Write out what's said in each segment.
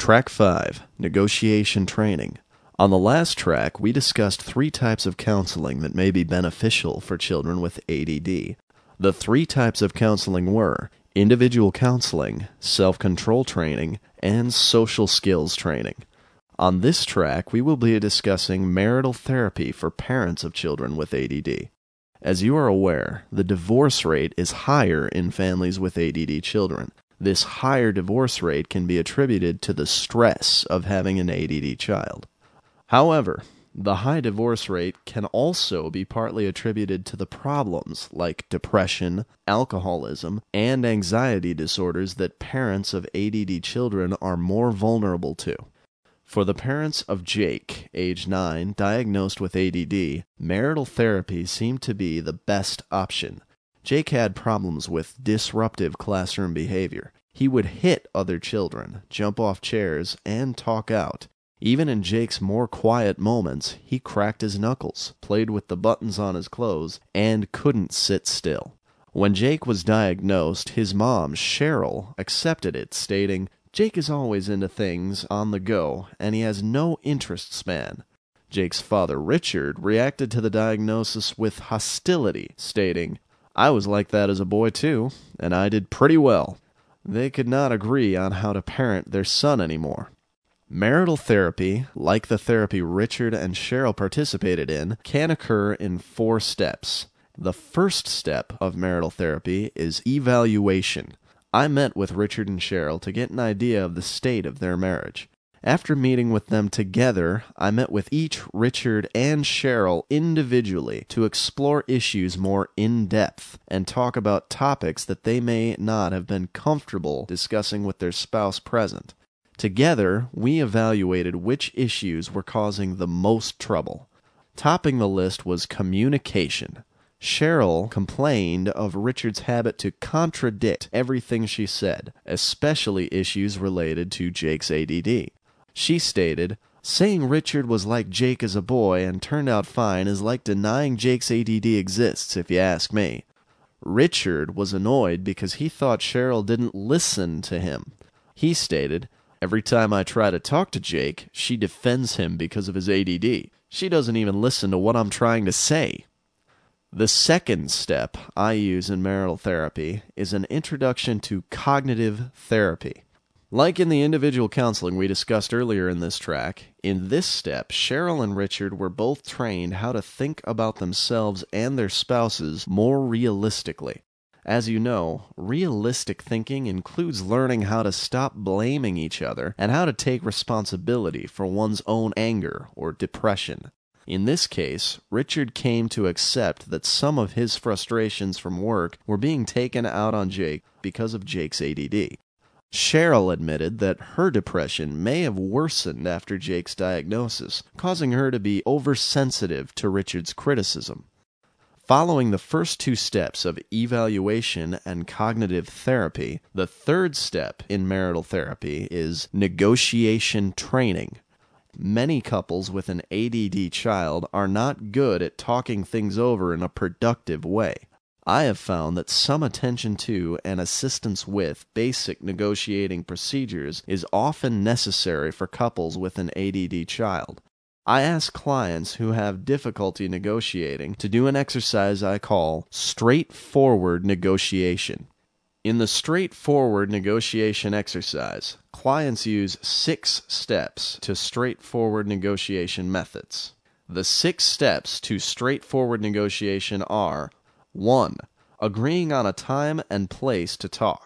Track 5, Negotiation Training. On the last track, we discussed 3 types of counseling that may be beneficial for children with ADD. The 3 types of counseling were individual counseling, self-control training, and social skills training. On this track, we will be discussing marital therapy for parents of children with ADD. As you are aware, the divorce rate is higher in families with ADD children. This higher divorce rate can be attributed to the stress of having an ADD child. However, the high divorce rate can also be partly attributed to the problems like depression, alcoholism, and anxiety disorders that parents of ADD children are more vulnerable to. For the parents of Jake, age 9, diagnosed with ADD, marital therapy seemed to be the best option. Jake had problems with disruptive classroom behavior. He would hit other children, jump off chairs, and talk out. Even in Jake's more quiet moments, he cracked his knuckles, played with the buttons on his clothes, and couldn't sit still. When Jake was diagnosed, his mom, Cheryl, accepted it, stating, "Jake is always into things on the go, and he has no interest span." Jake's father, Richard, reacted to the diagnosis with hostility, stating, "I was like that as a boy too, and I did pretty well." They could not agree on how to parent their son anymore. Marital therapy, like the therapy Richard and Cheryl participated in, can occur in 4 steps. The first step of marital therapy is evaluation. I met with Richard and Cheryl to get an idea of the state of their marriage. After meeting with them together, I met with each Richard and Cheryl individually to explore issues more in depth and talk about topics that they may not have been comfortable discussing with their spouse present. Together, we evaluated which issues were causing the most trouble. Topping the list was communication. Cheryl complained of Richard's habit to contradict everything she said, especially issues related to Jake's ADD. She stated, "Saying Richard was like Jake as a boy and turned out fine is like denying Jake's ADD exists, if you ask me." Richard was annoyed because he thought Cheryl didn't listen to him. He stated, "Every time I try to talk to Jake, she defends him because of his ADD. She doesn't even listen to what I'm trying to say." The second step I use in marital therapy is an introduction to cognitive therapy. Like in the individual counseling we discussed earlier in this track, in this step, Cheryl and Richard were both trained how to think about themselves and their spouses more realistically. As you know, realistic thinking includes learning how to stop blaming each other and how to take responsibility for one's own anger or depression. In this case, Richard came to accept that some of his frustrations from work were being taken out on Jake because of Jake's ADD. Cheryl admitted that her depression may have worsened after Jake's diagnosis, causing her to be oversensitive to Richard's criticism. Following the first 2 steps of evaluation and cognitive therapy, the third step in marital therapy is negotiation training. Many couples with an ADD child are not good at talking things over in a productive way. I have found that some attention to and assistance with basic negotiating procedures is often necessary for couples with an ADD child. I ask clients who have difficulty negotiating to do an exercise I call straightforward negotiation. In the straightforward negotiation exercise, clients use 6 steps to straightforward negotiation methods. The 6 steps to straightforward negotiation are: 1. Agreeing on a time and place to talk.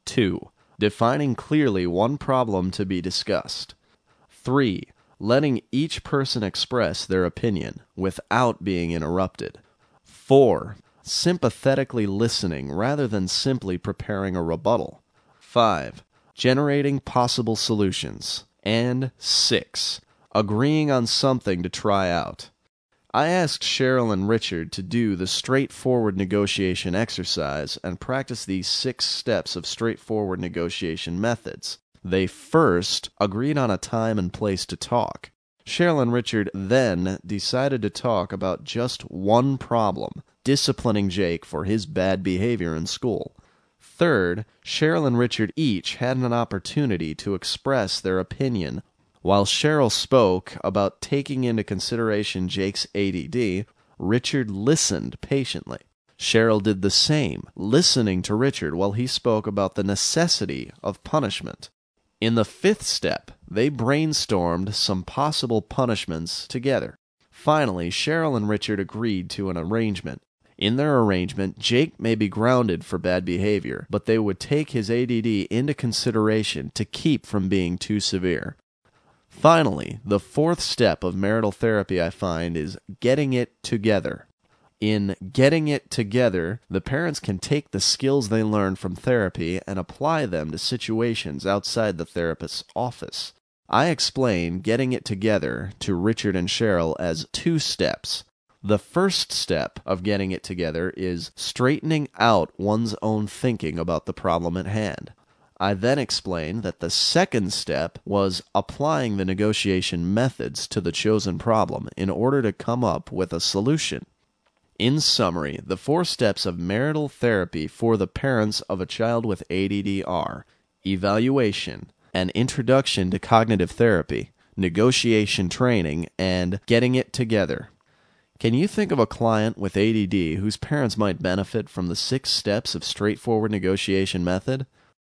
2. Defining clearly one problem to be discussed. 3. Letting each person express their opinion without being interrupted. 4. Sympathetically listening rather than simply preparing a rebuttal. 5. Generating possible solutions. And 6. Agreeing on something to try out. I asked Cheryl and Richard to do the straightforward negotiation exercise and practice these 6 steps of straightforward negotiation methods. They first agreed on a time and place to talk. Cheryl and Richard then decided to talk about just one problem, disciplining Jake for his bad behavior in school. Third, Cheryl and Richard each had an opportunity to express their opinion. While Cheryl spoke about taking into consideration Jake's ADD, Richard listened patiently. Cheryl did the same, listening to Richard while he spoke about the necessity of punishment. In the fifth step, they brainstormed some possible punishments together. Finally, Cheryl and Richard agreed to an arrangement. In their arrangement, Jake may be grounded for bad behavior, but they would take his ADD into consideration to keep from being too severe. Finally, the fourth step of marital therapy I find is getting it together. In getting it together, the parents can take the skills they learn from therapy and apply them to situations outside the therapist's office. I explain getting it together to Richard and Cheryl as 2 steps. The first step of getting it together is straightening out one's own thinking about the problem at hand. I then explain that the second step was applying the negotiation methods to the chosen problem in order to come up with a solution. In summary, the 4 steps of marital therapy for the parents of a child with ADD are evaluation, an introduction to cognitive therapy, negotiation training, and getting it together. Can you think of a client with ADD whose parents might benefit from the 6 steps of straightforward negotiation method?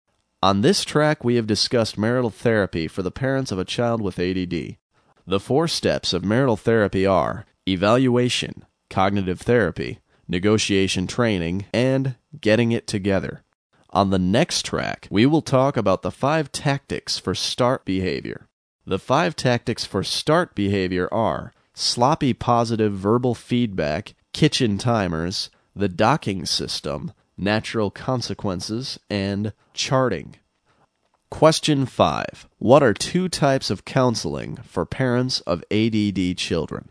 On this track, we have discussed marital therapy for the parents of a child with ADD. The 4 steps of marital therapy are evaluation, cognitive therapy, negotiation training, and getting it together. On the next track, we will talk about the 5 tactics for start behavior. The 5 tactics for start behavior are sloppy positive verbal feedback, kitchen timers, the docking system, natural consequences, and charting. Question 5. What are 2 types of counseling for parents of ADD children?